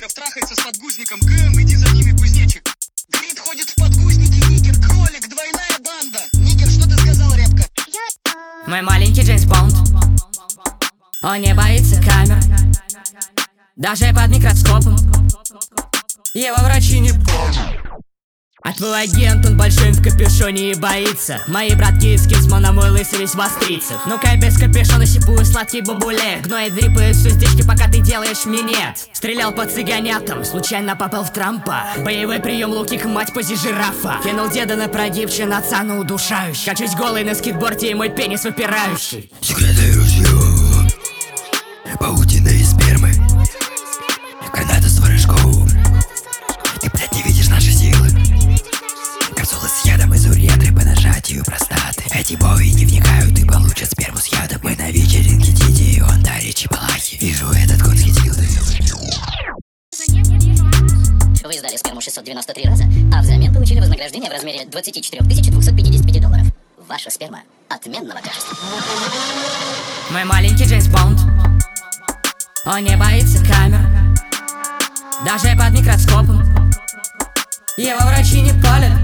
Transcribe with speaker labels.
Speaker 1: Нигеров трахается с подгузником. Гэм, иди за ними, кузнечик. Грит ходит в подгузнике, нигер, кролик, двойная банда. Нигер, что ты сказал, репка?
Speaker 2: Мой маленький Джеймс Бонд. Он не боится камер, даже под микроскопом. Его врачи не помнят. А твой агент, он большой в капюшоне и боится. Мои братки из Кинсмана, мой лысый весь в острицах. Ну-ка без капюшона щипую сладкий бабулек. Гноет дрипает с уздечки, пока ты делаешь минет. Стрелял по цыганятам, случайно попал в Трампа. Боевой прием лукик, мать пози жирафа. Кинул деда на прогибчин, отца на удушающий. Качусь голый на скейтборде и мой пенис выпирающий.
Speaker 3: Секретное ружье, паутина из спермы, граната с ворожком. Ты, блядь, не видишь наши силы. Капсулы с ядом из уретры по нажатию простаты. Эти бои не вникают и получат сперму с ядом. Мы на вечеринке Диди и он дарит чипалахи. Вижу этот конский дилдо.
Speaker 4: Вы сдали сперму 693 раза, а взамен получили вознаграждение в размере 24 255 долларов. Ваша сперма отменного качества.
Speaker 2: Мой маленький Джеймс Бонд. Он не боится камер, даже под микроскопом. Его врачи не палят.